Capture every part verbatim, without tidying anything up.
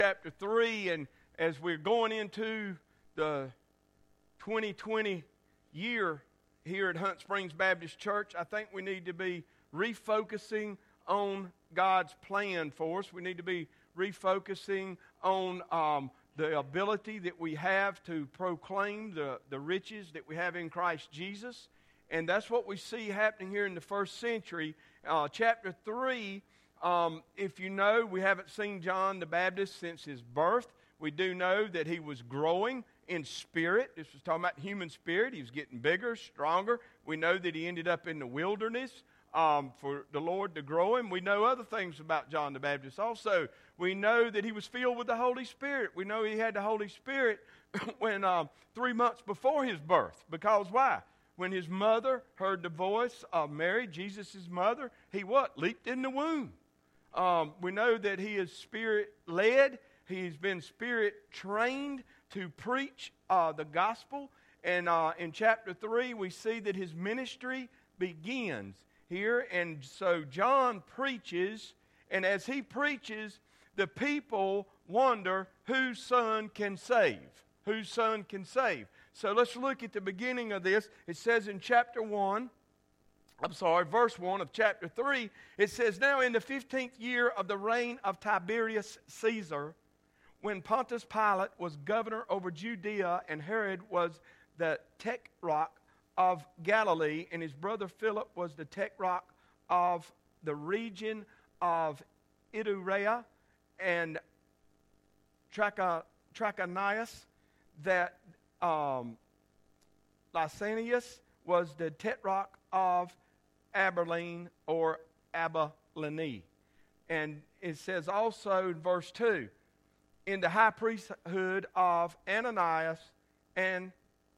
chapter three, and as we're going into the twenty twenty year here at Hunt Springs Baptist Church, I think we need to be refocusing on God's plan for us. We need to be refocusing on um, the ability that we have to proclaim the, the riches that we have in Christ Jesus. And that's what we see happening here in the first century. Uh, chapter three, um, if you know, we haven't seen John the Baptist since his birth. We do know that he was growing in spirit. This was talking about human spirit. He was getting bigger, stronger. We know that he ended up in the wilderness um, for the Lord to grow him. We know other things about John the Baptist also. We know that he was filled with the Holy Spirit. We know he had the Holy Spirit when um, three months before his birth. Because why? When his mother heard the voice of Mary, Jesus' mother, he what? Leaped in the womb. Um, we know that he is spirit-led. He's been spirit-trained to preach uh, the gospel. And uh, in chapter three, we see that his ministry begins here. And so John preaches, and as he preaches, the people wonder whose son can save. Whose son can save. So let's look at the beginning of this. It says in chapter one, I'm sorry, verse one of chapter three, it says, "Now in the fifteenth year of the reign of Tiberius Caesar, when Pontius Pilate was governor over Judea, and Herod was the tetrarch of Galilee, and his brother Philip was the tetrarch of the region of Iturea and Tracha, Trachonitis, that um, Lysanias was the tetrarch of Abilene or Abilene." And it says also in verse two, "In the high priesthood of Ananias and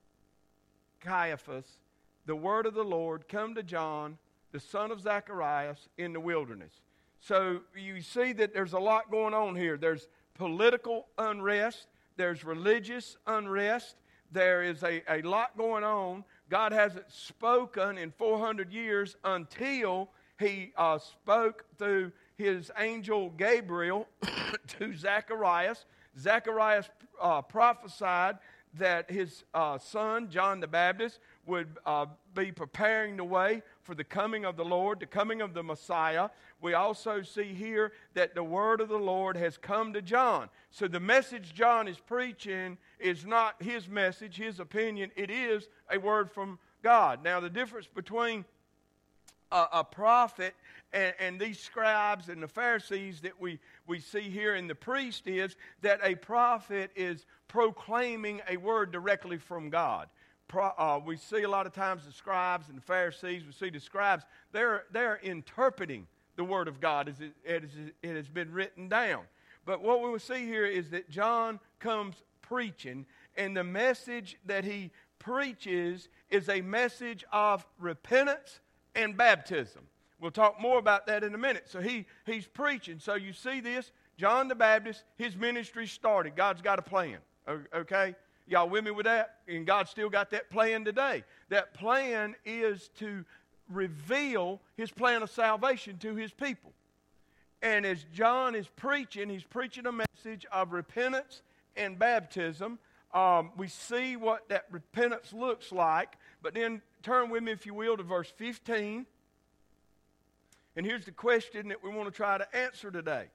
Caiaphas, the word of the Lord come to John, the son of Zacharias, in the wilderness." So you see that there's a lot going on here. There's political unrest. There's religious unrest. There is a, a lot going on. God hasn't spoken in four hundred years until he uh, spoke through his angel Gabriel to Zacharias. Zacharias uh, prophesied that his uh, son, John the Baptist, would uh, be preparing the way for the coming of the Lord, the coming of the Messiah. We also see here that the word of the Lord has come to John. So the message John is preaching is not his message, his opinion. It is a word from God. Now, the difference between a, a prophet and, and these scribes and the Pharisees that we, we see here in the priest is that a prophet is proclaiming a word directly from God. Pro, uh, we see a lot of times the scribes and the Pharisees, we see the scribes, they're, they're interpreting the word of God as it, as it has been written down. But what we will see here is that John comes preaching, and the message that he preaches is a message of repentance and baptism. We'll talk more about that in a minute. So he, he's preaching. So you see this, John the Baptist, his ministry started. God's got a plan, okay? Y'all with me with that? And God's still got that plan today. That plan is to reveal his plan of salvation to his people. And as John is preaching, he's preaching a message of repentance and baptism. Um, we see what that repentance looks like. But then turn with me, if you will, to verse fifteen. And here's the question that we want to try to answer today.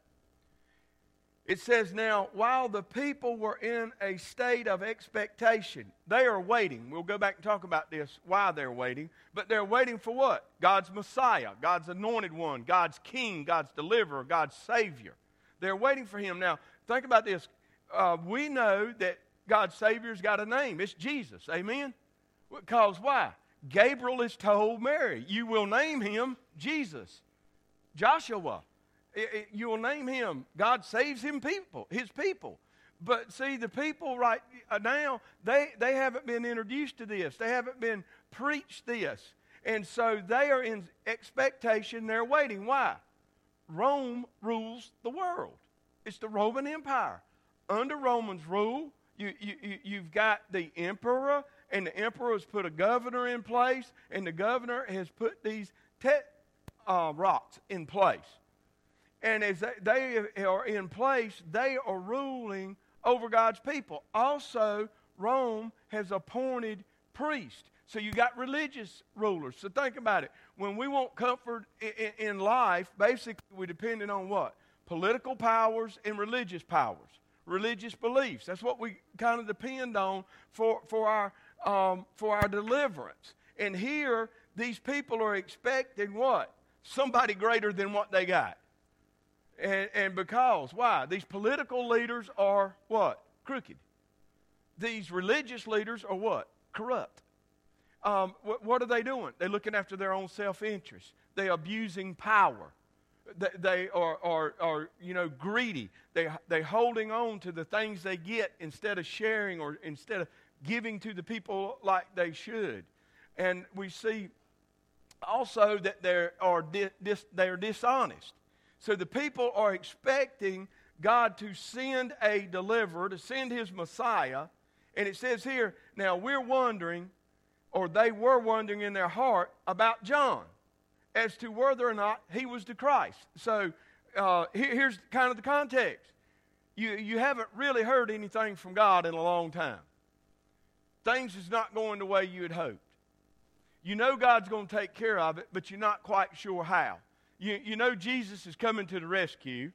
It says, "Now, while the people were in a state of expectation," they are waiting. We'll go back and talk about this, why they're waiting. But they're waiting for what? God's Messiah, God's anointed one, God's King, God's deliverer, God's Savior. They're waiting for him. Now, think about this. Uh, we know that God's Savior's got a name. It's Jesus. Amen? Because why? Gabriel has told Mary, you will name him Jesus. Joshua. It, it, you will name him. God saves him people, his people. But see, the people right now, they, they haven't been introduced to this. They haven't been preached this. And so they are in expectation. They're waiting. Why? Rome rules the world. It's the Roman Empire. Under Roman's rule, you, you, you, you've got the emperor, and the emperor has put a governor in place, and the governor has put these tetrarchs uh, in place. And as they are in place, they are ruling over God's people. Also, Rome has appointed priests. So you got religious rulers. So think about it. When we want comfort in life, basically we're depending on what? Political powers and religious powers. Religious beliefs. That's what we kind of depend on for, for, our, um, for our deliverance. And here, these people are expecting what? Somebody greater than what they got. And, and because, why? These political leaders are what? Crooked. These religious leaders are what? Corrupt. Um, what, what are they doing? They're looking after their own self-interest. They're abusing power. They, they are, are, are, you know, greedy. They, they're holding on to the things they get instead of sharing or instead of giving to the people like they should. And we see also that they are di- dis, they're dishonest. So the people are expecting God to send a deliverer, to send his Messiah. And it says here, now we're wondering, or they were wondering in their heart about John as to whether or not he was the Christ. So uh, here, here's kind of the context. You, you haven't really heard anything from God in a long time. Things is not going the way you had hoped. You know God's going to take care of it, but you're not quite sure how. You, you know Jesus is coming to the rescue.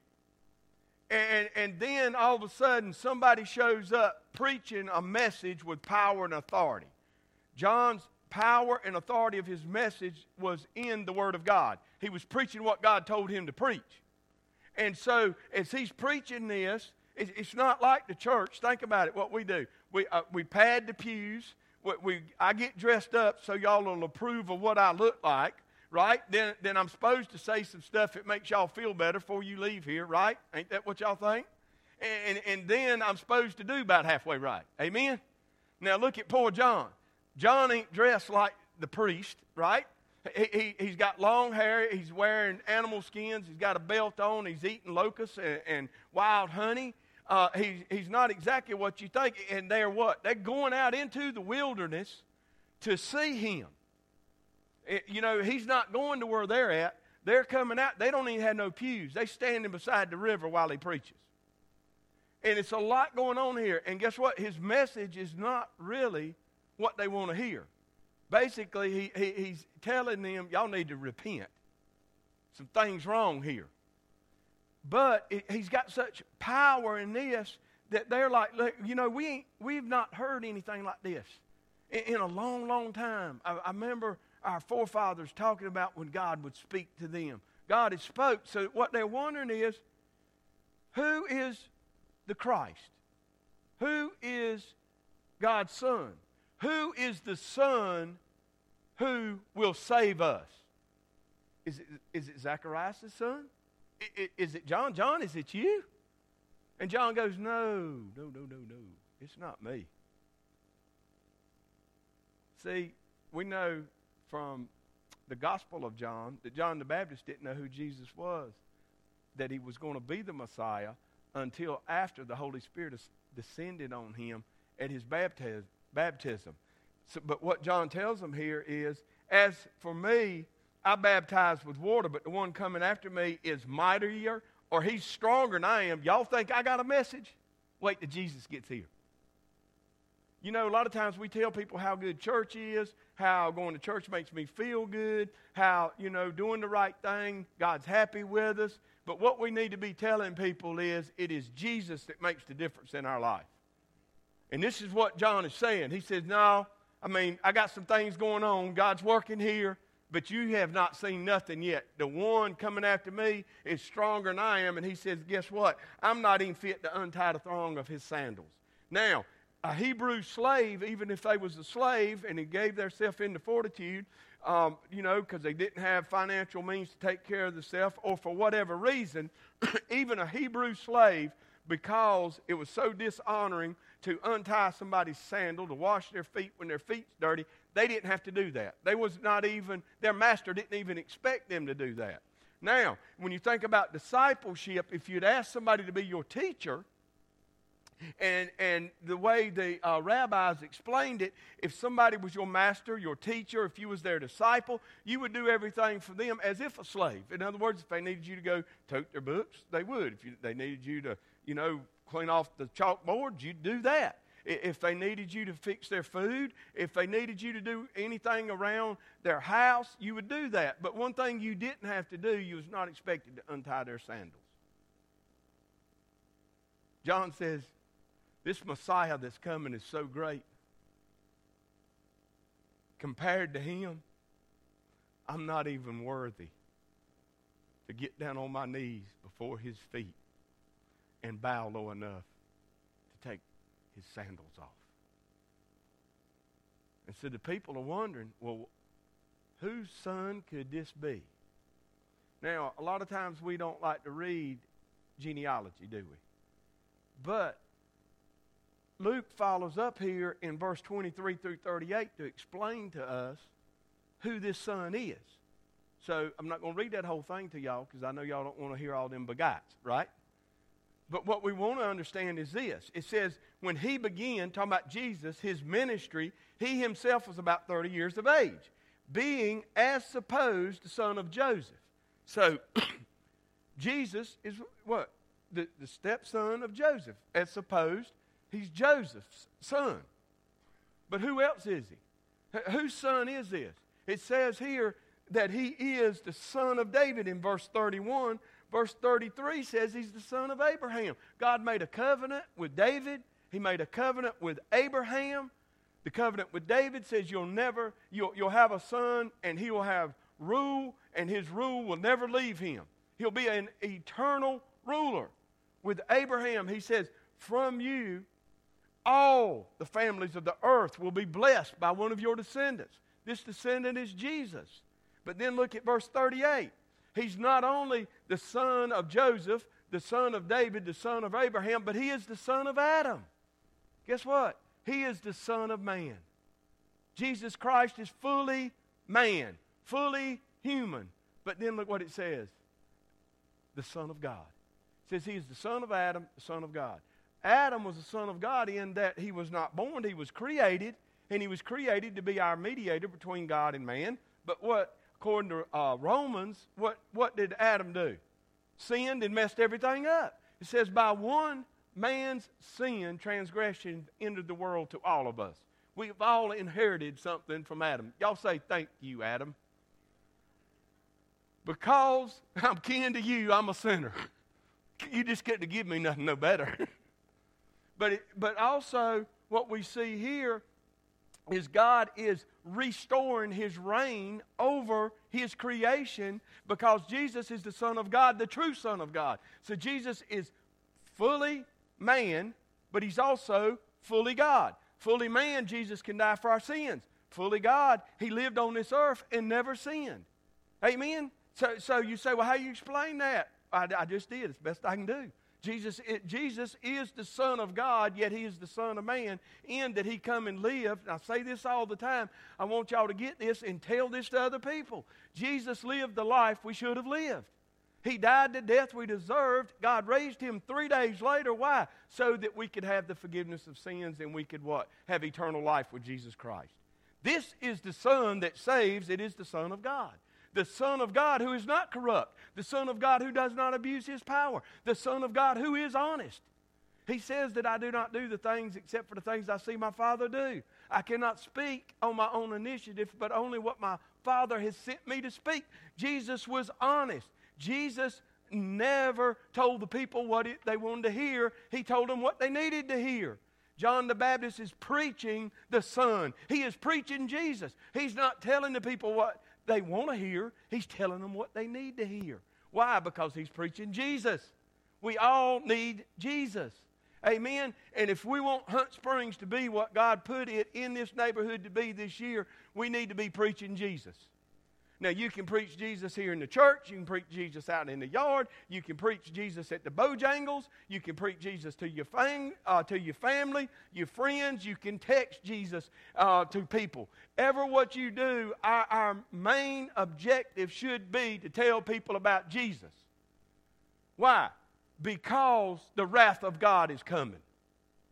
And, and then all of a sudden somebody shows up preaching a message with power and authority. John's power and authority of his message was in the Word of God. He was preaching what God told him to preach. And so as he's preaching this, it, it's not like the church. Think about it, what we do. We, uh, we pad the pews. We, we, I get dressed up so y'all will approve of what I look like. Right? Then, then I'm supposed to say some stuff that makes y'all feel better before you leave here, right? Ain't that what y'all think? And, and then I'm supposed to do about halfway right. Amen? Now look at poor John. John ain't dressed like the priest, right? He, he, he's got long hair. He's wearing animal skins. He's got a belt on. He's eating locusts and, and wild honey. Uh, he, he's not exactly what you think. And they're what? They're going out into the wilderness to see him. It, you know, he's not going to where they're at. They're coming out. They don't even have no pews. They're standing beside the river while he preaches. And it's a lot going on here. And guess what? His message is not really what they want to hear. Basically, he, he, he's telling them, y'all need to repent. Some things wrong here. But it, he's got such power in this that they're like, look, you know, we ain't, we've not heard anything like this in, in a long, long time. I, I remember our forefathers talking about when God would speak to them. God had spoke. So what they're wondering is, who is the Christ? Who is God's Son? Who is the Son who will save us? Is it, is it Zacharias' son? Is it John? John, is it you? And John goes, no, no, no, no, no. It's not me. See, we know from the Gospel of John that John the Baptist didn't know who Jesus was, that he was going to be the Messiah until after the Holy Spirit descended on him at his baptism. baptism. So, but what John tells them here is, as for me, I baptize with water, but the one coming after me is mightier, or he's stronger than I am. Y'all think I got a message? Wait till Jesus gets here. You know, a lot of times we tell people how good church is, how going to church makes me feel good, how, you know, doing the right thing, God's happy with us. But what we need to be telling people is it is Jesus that makes the difference in our life. And this is what John is saying. He says, no, I mean, I got some things going on. God's working here, but you have not seen nothing yet. The one coming after me is stronger than I am. And he says, guess what? I'm not even fit to untie the thong of his sandals. Now, a Hebrew slave, even if they was a slave and he gave themselves into fortitude, um, you know, because they didn't have financial means to take care of themselves, or for whatever reason, even a Hebrew slave, because it was so dishonoring to untie somebody's sandal, to wash their feet when their feet's dirty, they didn't have to do that. They was not even, their master didn't even expect them to do that. Now, when you think about discipleship, if you'd ask somebody to be your teacher, And, and the way the uh, rabbis explained it, if somebody was your master, your teacher, if you was their disciple, you would do everything for them as if a slave. In other words, if they needed you to go tote their books, they would. If you, they needed you to, you know, clean off the chalkboard, you'd do that. If they needed you to fix their food, if they needed you to do anything around their house, you would do that. But one thing you didn't have to do, you was not expected to untie their sandals. John says, this Messiah that's coming is so great. Compared to him, I'm not even worthy to get down on my knees before his feet and bow low enough to take his sandals off. And so the people are wondering, well, whose son could this be? Now, a lot of times we don't like to read genealogy, do we? But Luke follows up here in verse twenty-three through thirty-eight to explain to us who this son is. So I'm not going to read that whole thing to y'all because I know y'all don't want to hear all them begots, right? But what we want to understand is this. It says, when he began, talking about Jesus, his ministry, he himself was about thirty years of age, being as supposed the son of Joseph. So, Jesus is what? The, the stepson of Joseph. As supposed, he's Joseph's son. But who else is he? H- whose son is this? It says here that he is the son of David in verse thirty-one. Verse thirty-three says he's the son of Abraham. God made a covenant with David. He made a covenant with Abraham. The covenant with David says you'll never, you'll, you'll have a son and he will have rule, and his rule will never leave him. He'll be an eternal ruler. With Abraham, he says, from you, all the families of the earth will be blessed by one of your descendants. This descendant is Jesus. But then look at verse thirty-eight. He's not only the son of Joseph, the son of David, the son of Abraham, but he is the son of Adam. Guess what? He is the son of man. Jesus Christ is fully man, fully human. But then look what it says. The son of God. It says he is the son of Adam, the son of God. Adam was the son of God in that he was not born, he was created, and he was created to be our mediator between God and man. But what, according to uh, Romans, what, what did Adam do? Sinned and messed everything up. It says by one man's sin, transgression entered the world to all of us. We've all inherited something from Adam. Y'all say, thank you, Adam. Because I'm kin to you, I'm a sinner. You just get to give me nothing no better. but, it, but also what we see here is God is restoring his reign over his creation because Jesus is the Son of God, the true Son of God. So Jesus is fully man, but he's also fully God. Fully man, Jesus can die for our sins. Fully God, he lived on this earth and never sinned. Amen? So, so you say, well, how do you explain that? I, I just did. It's the best I can do. Jesus, it, Jesus is the Son of God, yet he is the Son of man, in that he come and live. And I say this all the time. I want y'all to get this and tell this to other people. Jesus lived the life we should have lived. He died the death we deserved. God raised him three days later. Why? So that we could have the forgiveness of sins and we could what? Have eternal life with Jesus Christ. This is the Son that saves. It is the Son of God. The Son of God who is not corrupt. The Son of God who does not abuse his power. The Son of God who is honest. He says that I do not do the things except for the things I see my Father do. I cannot speak on my own initiative, but only what my Father has sent me to speak. Jesus was honest. Jesus never told the people what it, they wanted to hear. He told them what they needed to hear. John the Baptist is preaching the Son. He is preaching Jesus. He's not telling the people what they want to hear. He's telling them what they need to hear. Why? Because he's preaching Jesus. We all need Jesus. Amen? And if we want Hunt Springs to be what God put it in this neighborhood to be this year, we need to be preaching Jesus. Now, you can preach Jesus here in the church. You can preach Jesus out in the yard. You can preach Jesus at the Bojangles. You can preach Jesus to your, fam- uh, to your family, your friends. You can text Jesus uh, to people. Ever what you do, our, our main objective should be to tell people about Jesus. Why? Because the wrath of God is coming.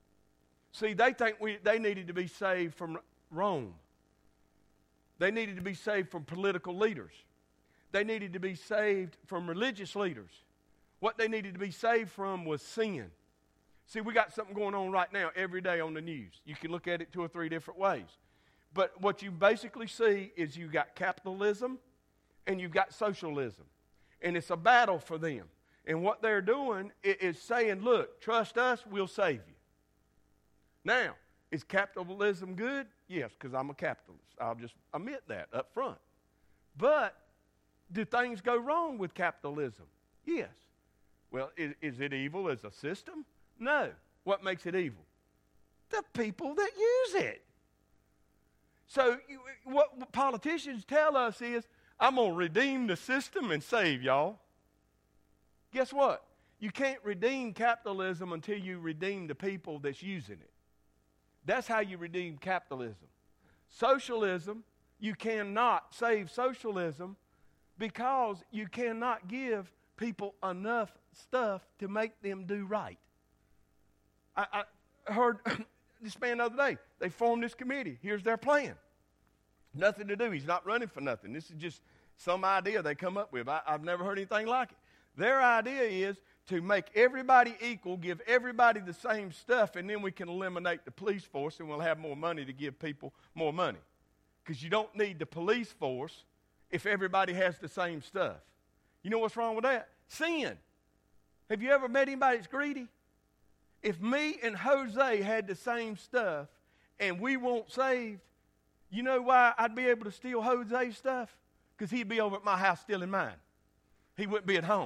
See, they think we, they needed to be saved from Rome. They needed to be saved from political leaders. They needed to be saved from religious leaders. What they needed to be saved from was sin. See, we got something going on right now every day on the news. You can look at it two or three different ways. But what you basically see is you got capitalism and you've got socialism. And it's a battle for them. And what they're doing is saying, look, trust us, we'll save you. Now, is capitalism good? Yes, because I'm a capitalist. I'll just admit that up front. But do things go wrong with capitalism? Yes. Well, is, is it evil as a system? No. What makes it evil? The people that use it. So you, what politicians tell us is, I'm going to redeem the system and save y'all. Guess what? You can't redeem capitalism until you redeem the people that's using it. That's how you redeem capitalism. Socialism, you cannot save socialism because you cannot give people enough stuff to make them do right. I, I heard this man the other day, they formed this committee. Here's their plan. Nothing to do. He's not running for nothing. This is just some idea they come up with. I, I've never heard anything like it. Their idea is to make everybody equal, give everybody the same stuff, and then we can eliminate the police force and we'll have more money to give people more money. Because you don't need the police force if everybody has the same stuff. You know what's wrong with that? Sin. Have you ever met anybody that's greedy? If me and Jose had the same stuff and we weren't saved, you know why I'd be able to steal Jose's stuff? Because he'd be over at my house stealing mine. He wouldn't be at home.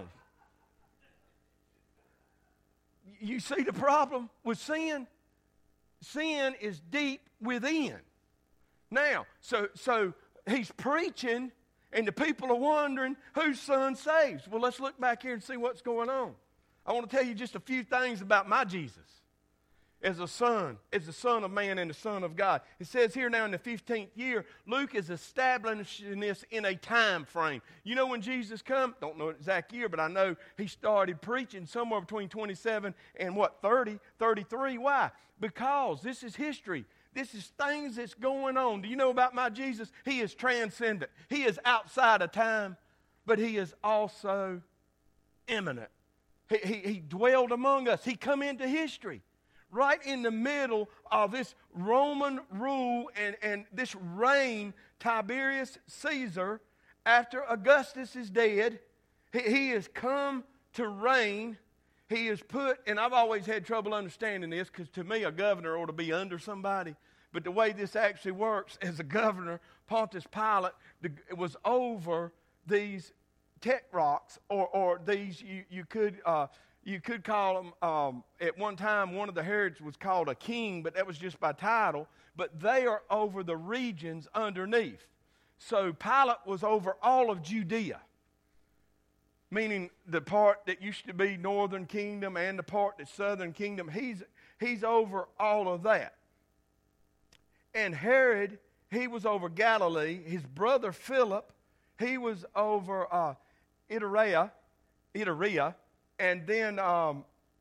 You see the problem with sin? Sin is deep within. Now, so so he's preaching, and the people are wondering, whose son saves? Well, let's look back here and see what's going on. I want to tell you just a few things about my Jesus. As a son, as the Son of Man and the Son of God. It says here now in the fifteenth year, Luke is establishing this in a time frame. You know when Jesus come? Don't know the exact year, but I know he started preaching somewhere between twenty-seven and what, thirty, thirty-three. Why? Because this is history. This is things that's going on. Do you know about my Jesus? He is transcendent. He is outside of time, but he is also immanent. He, he, he dwelled among us. He come into history. Right in the middle of this Roman rule and, and this reign, Tiberius Caesar, after Augustus is dead, he, he has come to reign. He is put, and I've always had trouble understanding this because to me a governor ought to be under somebody. But the way this actually works, as a governor, Pontius Pilate the, was over these tetrarchs, or, or these, you, you could... Uh, You could call them, um, at one time, one of the Herods was called a king, but that was just by title. But they are over the regions underneath. So Pilate was over all of Judea, meaning the part that used to be northern kingdom and the part that's southern kingdom. He's, he's over all of that. And Herod, he was over Galilee. His brother Philip, he was over uh, Iturea, Iturea. And then um,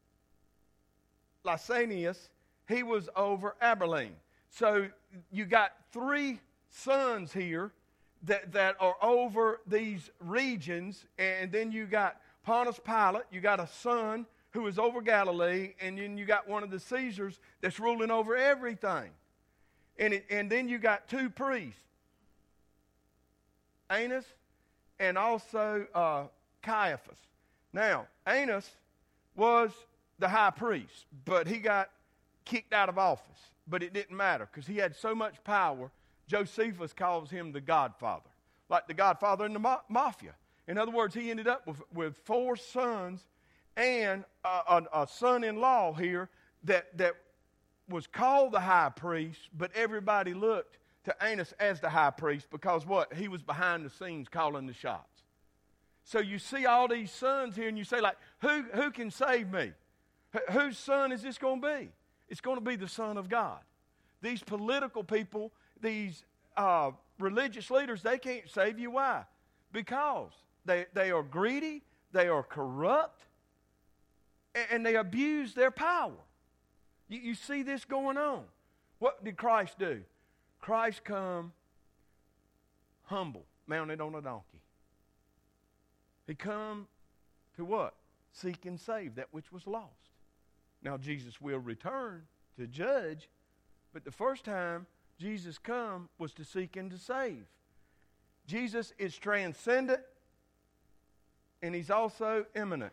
Lysanias, he was over Abilene. So you got three sons here that, that are over these regions. And then you got Pontius Pilate. You got a son who is over Galilee. And then you got one of the Caesars that's ruling over everything. And, it, and then you got two priests, Annas and also uh, Caiaphas. Now, Annas was the high priest, but he got kicked out of office. But it didn't matter because he had so much power. Josephus calls him the Godfather, like the Godfather in the ma- mafia. In other words, he ended up with, with four sons and a, a, a son-in-law here that, that was called the high priest, but everybody looked to Annas as the high priest because what? He was behind the scenes calling the shots. So you see all these sons here and you say, like, who, who can save me? H- whose son is this going to be? It's going to be the Son of God. These political people, these uh, religious leaders, they can't save you. Why? Because they, they are greedy, they are corrupt, and, and they abuse their power. You, you see this going on. What did Christ do? Christ come humble, mounted on a donkey. He come to what? Seek and save that which was lost. Now Jesus will return to judge, but the first time Jesus come was to seek and to save. Jesus is transcendent, and he's also immanent.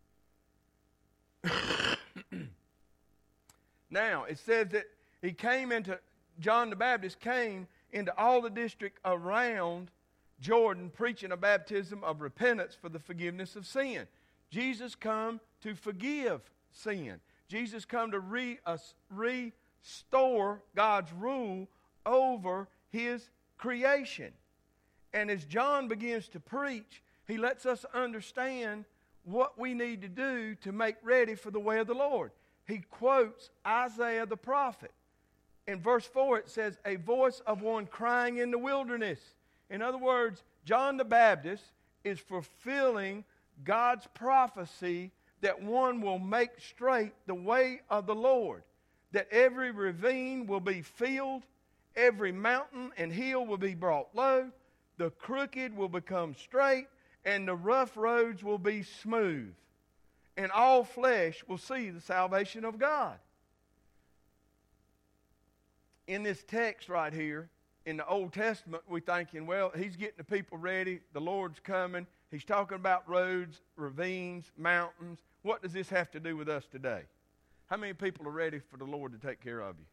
Now, it says that he came into, John the Baptist came into all the district around Jordan preaching a baptism of repentance for the forgiveness of sin. Jesus come to forgive sin. Jesus come to re, uh, restore God's rule over his creation. And as John begins to preach, he lets us understand what we need to do to make ready for the way of the Lord. He quotes Isaiah the prophet. In verse four it says, a voice of one crying in the wilderness. In other words, John the Baptist is fulfilling God's prophecy that one will make straight the way of the Lord, that every ravine will be filled, every mountain and hill will be brought low, the crooked will become straight, and the rough roads will be smooth, and all flesh will see the salvation of God. In this text right here, in the Old Testament, we're thinking, well, he's getting the people ready, the Lord's coming, he's talking about roads, ravines, mountains. What does this have to do with us today? How many people are ready for the Lord to take care of you?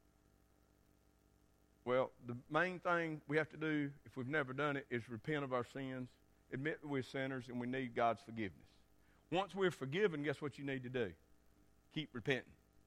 Well, the main thing we have to do, if we've never done it, is repent of our sins, admit that we're sinners, and we need God's forgiveness. Once we're forgiven, guess what you need to do? Keep repenting.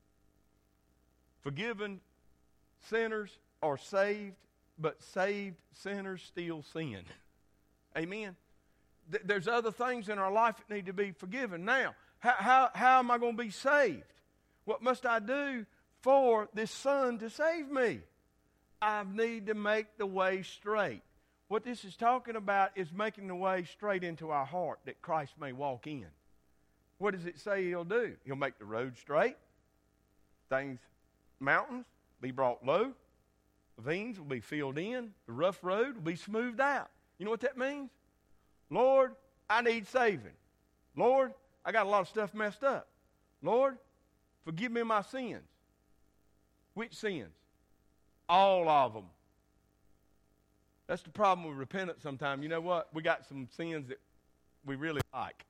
Forgiven sinners are saved, but saved sinners still sin. Amen? Th- there's other things in our life that need to be forgiven. Now, how, how, how am I going to be saved? What must I do for this Son to save me? I need to make the way straight. What this is talking about is making the way straight into our heart that Christ may walk in. What does it say he'll do? He'll make the road straight. Things, mountains, be brought low. Ravines will be filled in. The rough road will be smoothed out. You know what that means? Lord, I need saving. Lord, I got a lot of stuff messed up. Lord, forgive me my sins. Which sins? All of them. That's the problem with repentance sometimes. You know what? We got some sins that we really like.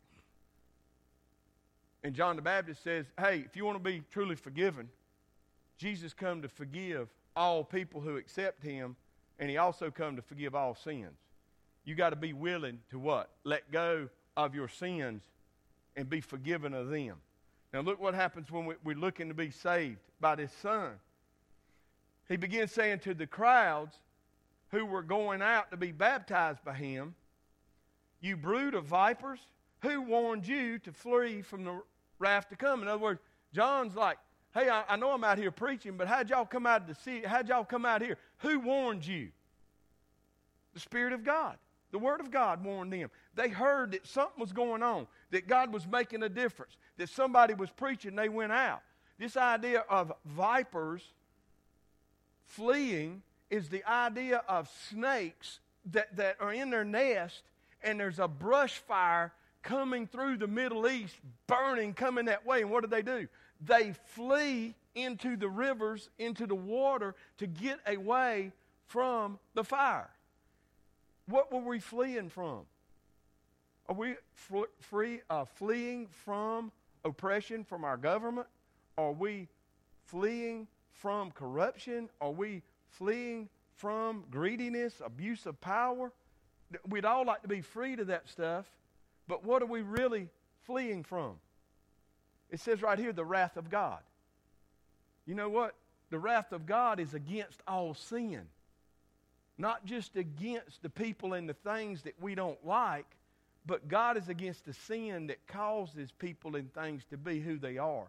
And John the Baptist says, hey, if you want to be truly forgiven, Jesus come to forgive all people who accept him, and he also come to forgive all sins. You got to be willing to what? Let go of your sins and be forgiven of them. Now look what happens when we, we're looking to be saved by this Son. He begins saying to the crowds who were going out to be baptized by him, you brood of vipers, who warned you to flee from the wrath to come? In other words, John's like, hey, I, I know I'm out here preaching, but how'd y'all come out of the city? How'd y'all come out here? Who warned you? The Spirit of God. The Word of God warned them. They heard that something was going on, that God was making a difference, that somebody was preaching, they went out. This idea of vipers fleeing is the idea of snakes that, that are in their nest, and there's a brush fire coming through the Middle East, burning, coming that way. And what do they do? They flee into the rivers, into the water, to get away from the fire. What were we fleeing from? Are we fl- free, uh, fleeing from oppression from our government? Are we fleeing from corruption? Are we fleeing from greediness, abuse of power? We'd all like to be free to that stuff, but what are we really fleeing from? It says right here, the wrath of God. You know what? The wrath of God is against all sin. Not just against the people and the things that we don't like, but God is against the sin that causes people and things to be who they are.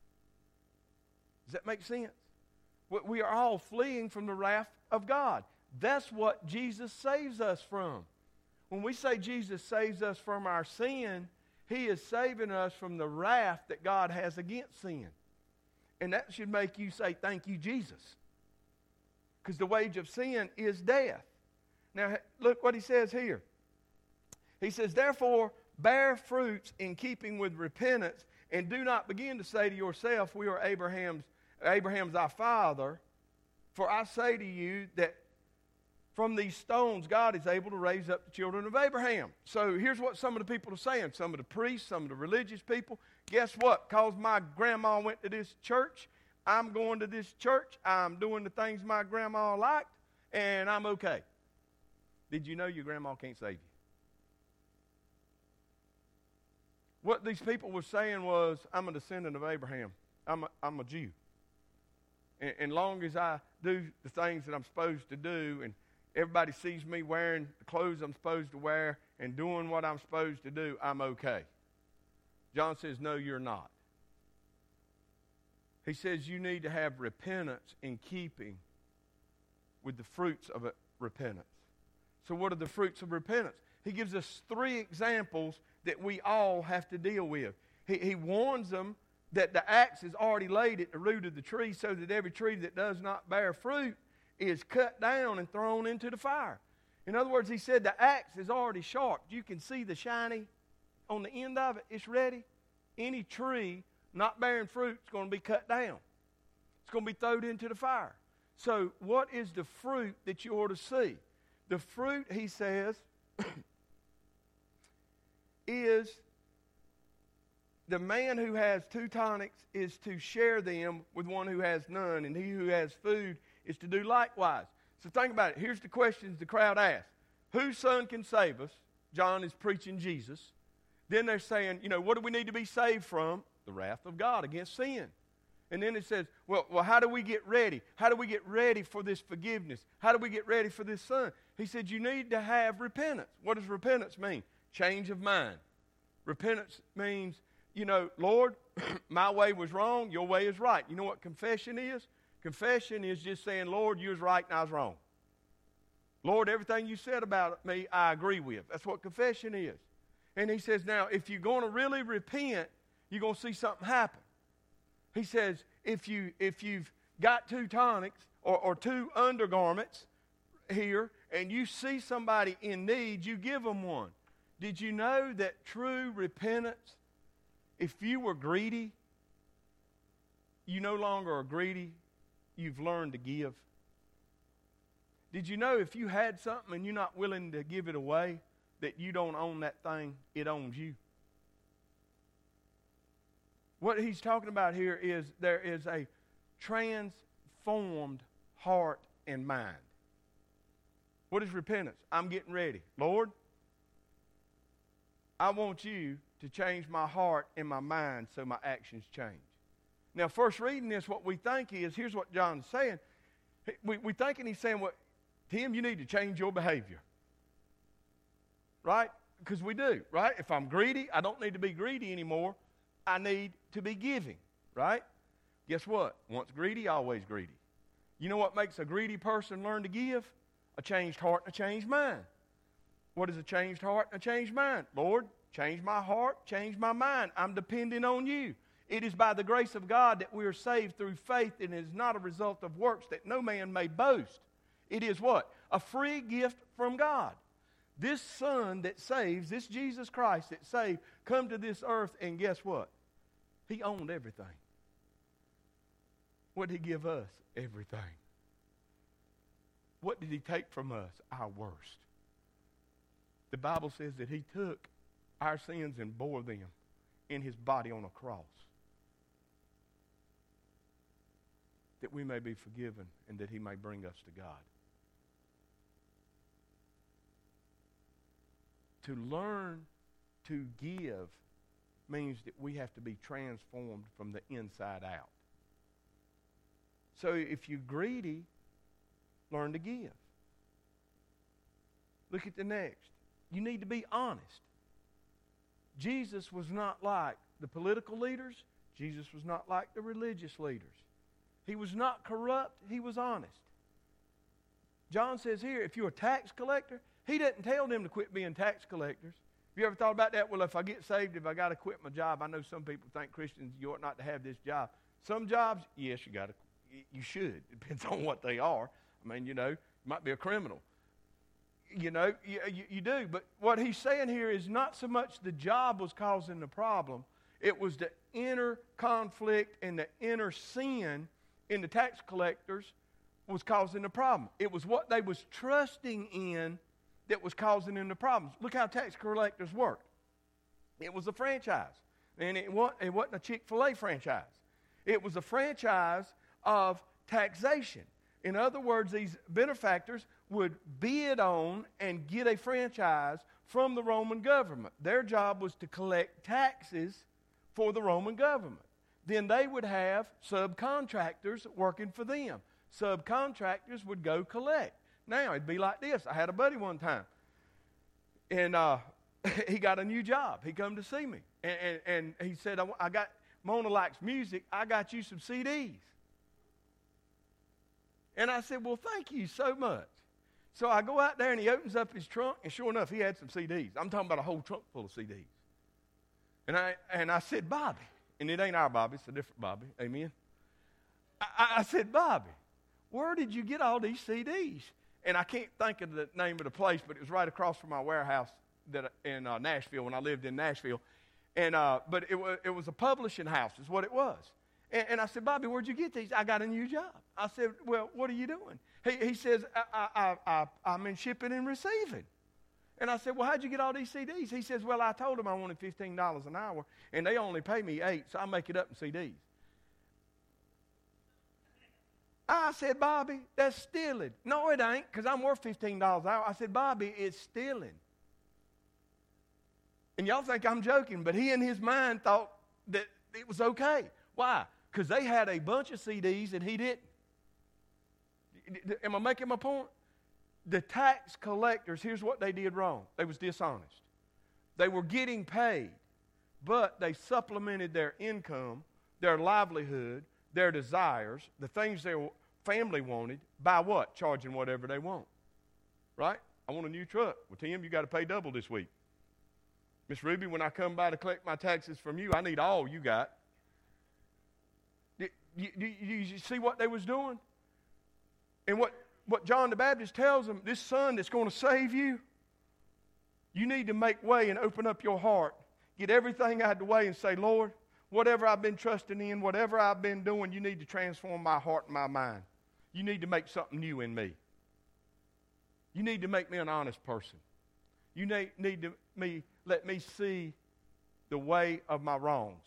Does that make sense? We are all fleeing from the wrath of God. That's what Jesus saves us from. When we say Jesus saves us from our sin, he is saving us from the wrath that God has against sin. And that should make you say, thank you, Jesus. Because the wage of sin is death. Now, look what he says here. He says, therefore, bear fruits in keeping with repentance, and do not begin to say to yourself, we are Abraham's, Abraham's our father. For I say to you that from these stones God is able to raise up the children of Abraham. So here's what some of the people are saying. Some of the priests, some of the religious people. Guess what? Because my grandma went to this church, I'm going to this church. I'm doing the things my grandma liked, and I'm okay. Did you know your grandma can't save you? What these people were saying was, I'm a descendant of Abraham. I'm a, I'm a Jew. And, and long as I do the things that I'm supposed to do, and everybody sees me wearing the clothes I'm supposed to wear and doing what I'm supposed to do, I'm okay. John says, no, you're not. He says you need to have repentance in keeping with the fruits of repentance. So what are the fruits of repentance? He gives us three examples that we all have to deal with. He, he warns them that the axe is already laid at the root of the tree, so that every tree that does not bear fruit is cut down and thrown into the fire. In other words, he said the axe is already sharp. You can see the shiny on the end of it. It's ready. Any tree not bearing fruit is going to be cut down. It's going to be thrown into the fire. So what is the fruit that you ought to see? The fruit, he says, is the man who has two tonics is to share them with one who has none, and he who has food is to do likewise. So think about it. Here's the questions the crowd asked. Whose son can save us? John is preaching Jesus. Then they're saying, you know, what do we need to be saved from? The wrath of God against sin. And then it says, well, well, how do we get ready? How do we get ready for this forgiveness? How do we get ready for this son? He said, you need to have repentance. What does repentance mean? Change of mind. Repentance means, you know, Lord, my way was wrong, your way is right. You know what confession is? Confession is just saying, Lord, you was right and I was wrong. Lord, everything you said about me, I agree with. That's what confession is. And he says, now, if you're going to really repent, you're going to see something happen. He says, if, you, if you've got two tonics or, or two undergarments here, and you see somebody in need, you give them one. Did you know that true repentance, if you were greedy, you no longer are greedy, you've learned to give? Did you know if you had something and you're not willing to give it away, that you don't own that thing, it owns you? What he's talking about here is there is a transformed heart and mind. What is repentance? I'm getting ready. Lord, I want you to change my heart and my mind so my actions change. Now, first reading this, what we think is, here's what John's saying. We, we thinking he's saying, well, Tim, you need to change your behavior. Right? Because we do, right? If I'm greedy, I don't need to be greedy anymore. I need to be giving, right? Guess what? Once greedy, always greedy. You know what makes a greedy person learn to give? A changed heart and a changed mind. What is a changed heart and a changed mind? Lord, change my heart, change my mind. I'm depending on you. It is by the grace of God that we are saved through faith, and it is not a result of works that no man may boast. It is what? A free gift from God. This Son that saves, this Jesus Christ that saved, come to this earth, and guess what? He owned everything. What did he give us? Everything. What did he take from us? Our worst. The Bible says that he took our sins and bore them in his body on a cross, that we may be forgiven and that he may bring us to God. To learn to give means that we have to be transformed from the inside out. So if you're greedy, learn to give. Look at the next. You need to be honest. Jesus was not like the political leaders. Jesus was not like the religious leaders. He was not corrupt. He was honest. John says here, if you're a tax collector, he doesn't tell them to quit being tax collectors. Have you ever thought about that? Well, if I get saved, if I got to quit my job, I know some people think Christians, you ought not to have this job. Some jobs, yes, you got to, you should. It depends on what they are. I mean, you know, you might be a criminal. You know, you, you, you do. But what he's saying here is not so much the job was causing the problem. It was the inner conflict and the inner sin in the tax collectors was causing the problem. It was what they was trusting in that was causing them the problems. Look how tax collectors worked. It was a franchise. And it wasn't, it wasn't a Chick-fil-A franchise. It was a franchise of taxation. In other words, these benefactors would bid on and get a franchise from the Roman government. Their job was to collect taxes for the Roman government. Then they would have subcontractors working for them. Subcontractors would go collect. Now, it'd be like this. I had a buddy one time, and uh, he got a new job. He come to see me, and, and, and he said, I, I got, Mona likes music. I got you some C Ds. And I said, well, thank you so much. So I go out there, and he opens up his trunk, and sure enough, he had some C Ds. I'm talking about a whole trunk full of C Ds. And I, and I said, Bobby, and it ain't our Bobby, it's a different Bobby, amen? I, I said, Bobby, where did you get all these C Ds? And I can't think of the name of the place, but it was right across from my warehouse that in uh, Nashville when I lived in Nashville. And uh, but it was it was a publishing house, is what it was. And, and I said, Bobby, where'd you get these? I got a new job. I said, well, what are you doing? He he says, I, I, I, I'm in shipping and receiving. And I said, well, how'd you get all these C Ds? He says, well, I told them I wanted fifteen dollars an hour, and they only pay me eight, so I make it up in C Ds. I said, Bobby, that's stealing. No, it ain't, because I'm worth fifteen dollars an hour. I said, Bobby, it's stealing. And y'all think I'm joking, but he in his mind thought that it was okay. Why? Because they had a bunch of C Ds and he didn't. Am I making my point? The tax collectors, here's what they did wrong. They was dishonest. They were getting paid, but they supplemented their income, their livelihood, their desires, the things their family wanted, by what? Charging whatever they want. Right? I want a new truck. Well, Tim, you got to pay double this week. Miss Ruby, when I come by to collect my taxes from you, I need all you got. Do you, you, you see what they was doing? And what, what John the Baptist tells them, this son that's going to save you, you need to make way and open up your heart. Get everything out of the way and say, Lord, whatever I've been trusting in, whatever I've been doing, you need to transform my heart and my mind. You need to make something new in me. You need to make me an honest person. You need, need to me, let me see the way of my wrongs.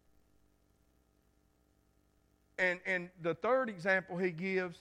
And, and the third example he gives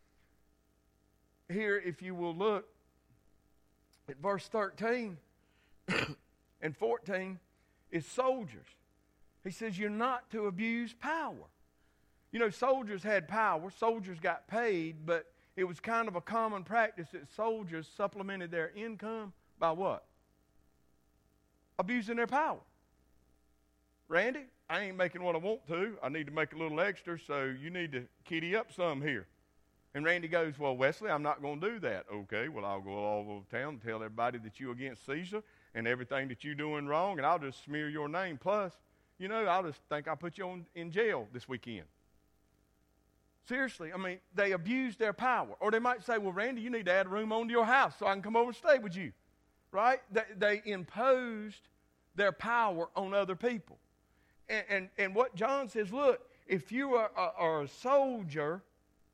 here, if you will look at verse thirteen and fourteen, is soldiers. He says, you're not to abuse power. You know, soldiers had power. Soldiers got paid, but it was kind of a common practice that soldiers supplemented their income by what? Abusing their power. Randy, I ain't making what I want to. I need to make a little extra, so you need to kitty up some here. And Randy goes, well, Wesley, I'm not going to do that. Okay, well, I'll go all over town and tell everybody that you're against Caesar and everything that you're doing wrong, and I'll just smear your name. Plus, you know, I'll just think I'll put you on, in jail this weekend. Seriously, I mean, they abuse their power. Or they might say, well, Randy, you need to add a room onto your house so I can come over and stay with you. Right? They, they imposed their power on other people. And, and, and what John says, look, if you are, are, are a soldier,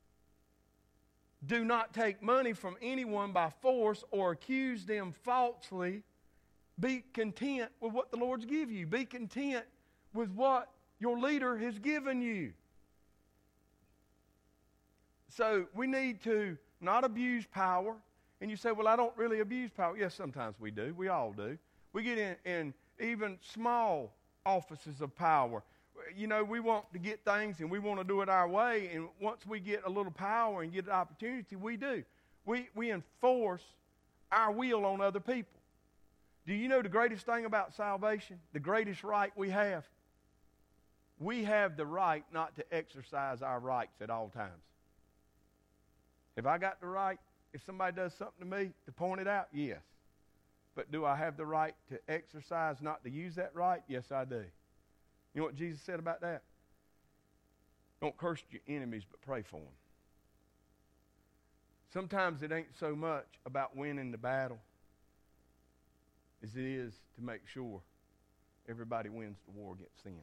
do not take money from anyone by force or accuse them falsely. Be content with what the Lord's give you. Be content with what your leader has given you. So we need to not abuse power. And you say, well, I don't really abuse power. Yes, sometimes we do. We all do. We get in, in even small offices of power. You know, we want to get things and we want to do it our way. And once we get a little power and get an opportunity, we do. We, we enforce our will on other people. Do you know the greatest thing about salvation? The greatest right we have? We have the right not to exercise our rights at all times. Have I got the right, if somebody does something to me, to point it out? Yes. But do I have the right to exercise not to use that right? Yes, I do. You know what Jesus said about that? Don't curse your enemies, but pray for them. Sometimes it ain't so much about winning the battle as it is to make sure everybody wins the war against sin.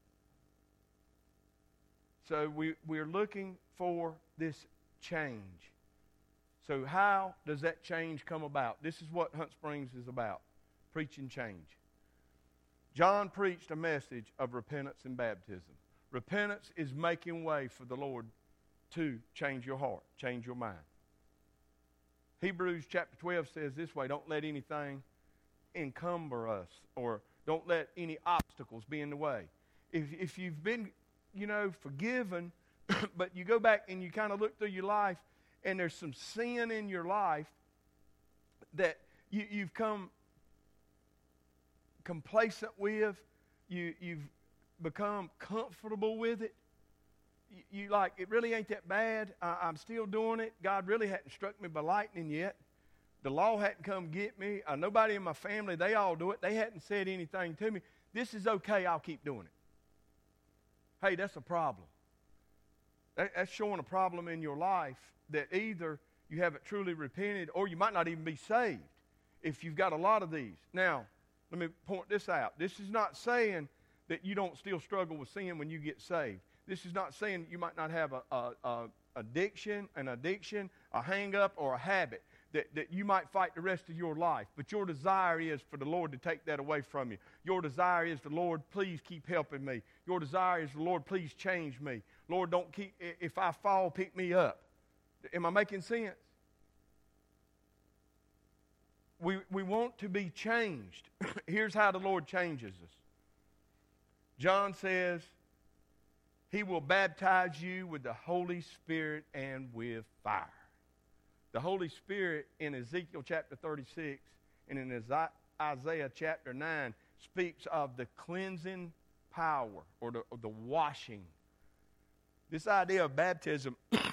So we, we're looking for this change. So how does that change come about? This is what Hunt Springs is about, preaching change. John preached a message of repentance and baptism. Repentance is making way for the Lord to change your heart, change your mind. Hebrews chapter twelve says this way, don't let anything encumber us, or don't let any obstacles be in the way. If, if you've been, you know, forgiven, but you go back and you kind of look through your life, and there's some sin in your life that you, you've come complacent with, you, you've become comfortable with it. You, you like, it really ain't that bad. I, I'm still doing it. God really hadn't struck me by lightning yet. The law hadn't come get me. Uh, nobody in my family, they all do it. They hadn't said anything to me. This is okay. I'll keep doing it. Hey, that's a problem. That, that's showing a problem in your life that either you haven't truly repented or you might not even be saved if you've got a lot of these. Now, let me point this out. This is not saying that you don't still struggle with sin when you get saved. This is not saying you might not have a, a, a addiction, an addiction, a hang-up, or a habit that, that you might fight the rest of your life. But your desire is for the Lord to take that away from you. Your desire is the Lord, please keep helping me. Your desire is the Lord, please change me. Lord, don't keep, if I fall, pick me up. Am I making sense? We, we want to be changed. Here's how the Lord changes us. John says, He will baptize you with the Holy Spirit and with fire. The Holy Spirit in Ezekiel chapter thirty-six and in Isaiah chapter nine speaks of the cleansing power or the, or the washing. This idea of baptism,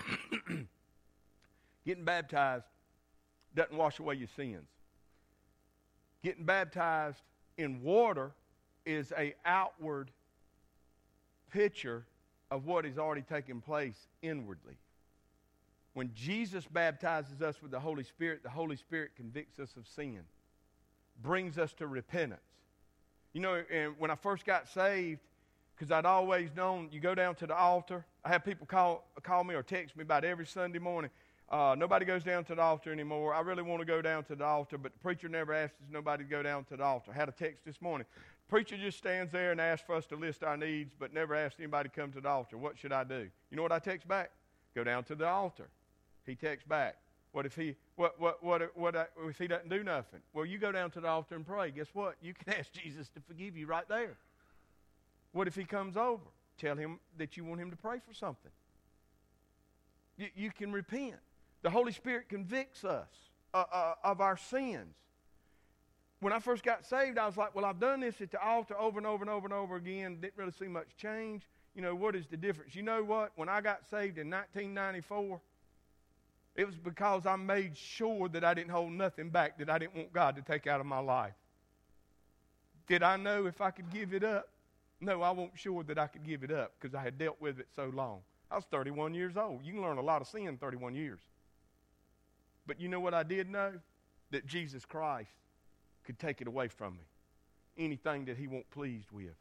getting baptized, doesn't wash away your sins. Getting baptized in water is an outward picture of what has already taken place inwardly. When Jesus baptizes us with the Holy Spirit, the Holy Spirit convicts us of sin, brings us to repentance. You know, and when I first got saved, because I'd always known, you go down to the altar. I have people call call me or text me about every Sunday morning. Uh, nobody goes down to the altar anymore. I really want to go down to the altar, but the preacher never asks nobody to go down to the altar. I had a text this morning. The preacher just stands there and asks for us to list our needs, but never asks anybody to come to the altar. What should I do? You know what I text back? Go down to the altar. He texts back. What if he what what what what I, if he doesn't do nothing? Well, you go down to the altar and pray. Guess what? You can ask Jesus to forgive you right there. What if he comes over? Tell him that you want him to pray for something. You, you can repent. The Holy Spirit convicts us uh, uh, of our sins. When I first got saved, I was like, well, I've done this at the altar over and over and over and over again. Didn't really see much change. You know, what is the difference? You know what? When I got saved in nineteen ninety-four, it was because I made sure that I didn't hold nothing back that I didn't want God to take out of my life. Did I know if I could give it up? No, I wasn't sure that I could give it up because I had dealt with it so long. I was thirty-one years old. You can learn a lot of sin in thirty-one years. But you know what I did know? That Jesus Christ could take it away from me. Anything that he wasn't pleased with.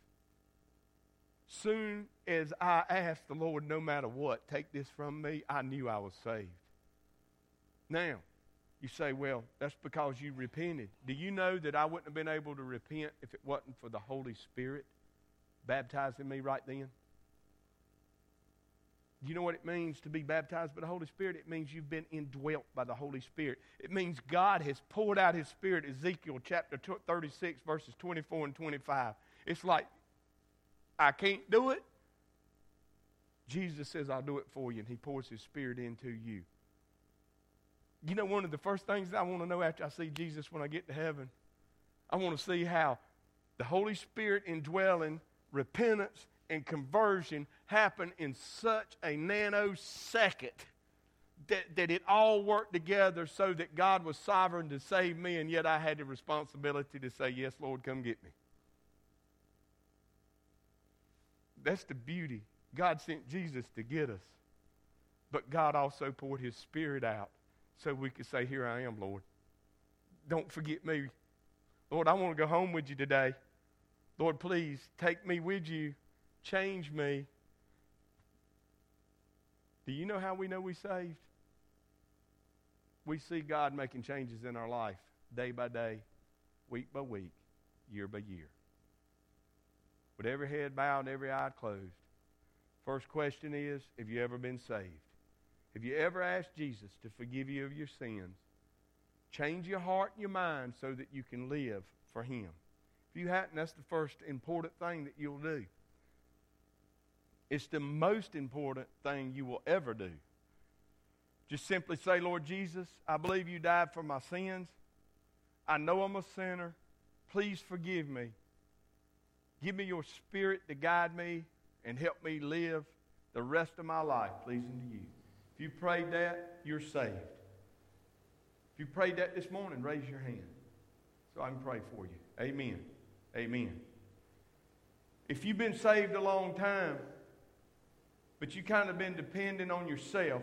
Soon as I asked the Lord, no matter what, take this from me, I knew I was saved. Now, you say, well, that's because you repented. Do you know that I wouldn't have been able to repent if it wasn't for the Holy Spirit baptizing me right then? Do you know what it means to be baptized by the Holy Spirit? It means you've been indwelt by the Holy Spirit. It means God has poured out his Spirit. Ezekiel chapter thirty-six, verses twenty-four and twenty-five. It's like, I can't do it. Jesus says, I'll do it for you, and he pours his Spirit into you. You know, one of the first things that I want to know after I see Jesus when I get to heaven, I want to see how the Holy Spirit indwelling, repentance, and conversion happen in such a nanosecond that, that it all worked together so that God was sovereign to save me, and yet I had the responsibility to say, yes, Lord, come get me. That's the beauty God sent Jesus to get us. But God also poured his Spirit out so we could say, here I am, Lord. Don't forget me. Lord, I want to go home with you today. Lord, please take me with you. Change me. Do you know how we know we're saved? We see God making changes in our life day by day, week by week, year by year. With every head bowed and every eye closed. First question is, have you ever been saved? Have you ever asked Jesus to forgive you of your sins? Change your heart and your mind so that you can live for him. If you hadn't, that's the first important thing that you'll do. It's the most important thing you will ever do. Just simply say, Lord Jesus, I believe you died for my sins. I know I'm a sinner. Please forgive me. Give me your Spirit to guide me and help me live the rest of my life pleasing to you. If you prayed that, you're saved. If you prayed that this morning, raise your hand so I can pray for you. Amen. Amen. If you've been saved a long time, but you kind of been dependent on yourself,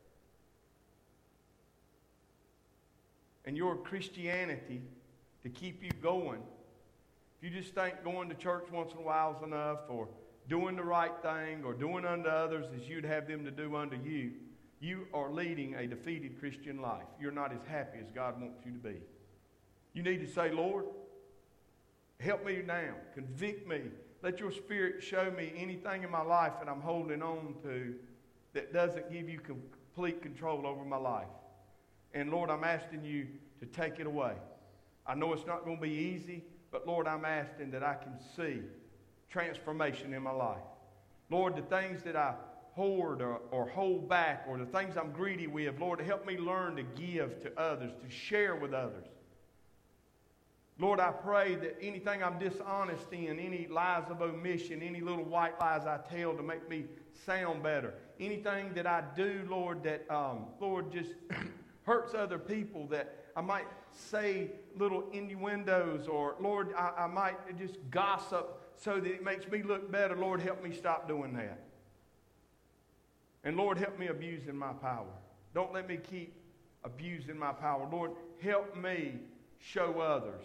and your Christianity to keep you going, if you just think going to church once in a while is enough, or doing the right thing, or doing unto others as you'd have them to do unto you, you are leading a defeated Christian life. You're not as happy as God wants you to be. You need to say, Lord, help me now. Convict me. Let your Spirit show me anything in my life that I'm holding on to that doesn't give you complete control over my life. And Lord, I'm asking you to take it away. I know it's not going to be easy, but Lord, I'm asking that I can see transformation in my life. Lord, the things that I hoard or, or hold back, or the things I'm greedy with, Lord, help me learn to give to others, to share with others. Lord, I pray that anything I'm dishonest in, any lies of omission, any little white lies I tell to make me sound better, anything that I do, Lord, that, um, Lord, just hurts other people, that I might say little innuendos, or, Lord, I, I might just gossip so that it makes me look better. Lord, help me stop doing that. And, Lord, help me abusing my power. Don't let me keep abusing my power. Lord, help me show others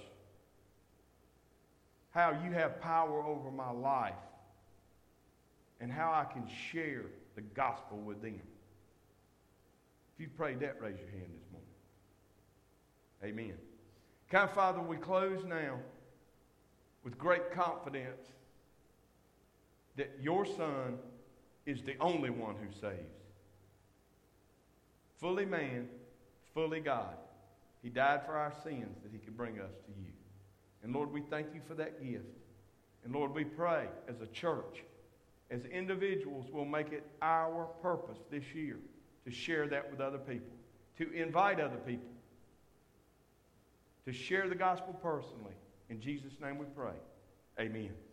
how you have power over my life and how I can share the gospel with them. If you prayed that, raise your hand this morning. Amen. Kind Father, we close now with great confidence that your Son is the only one who saves. Fully man, fully God. He died for our sins that he could bring us to you. And Lord, we thank you for that gift. And Lord, we pray as a church, as individuals, we'll make it our purpose this year to share that with other people, to invite other people, to share the gospel personally. In Jesus' name we pray. Amen.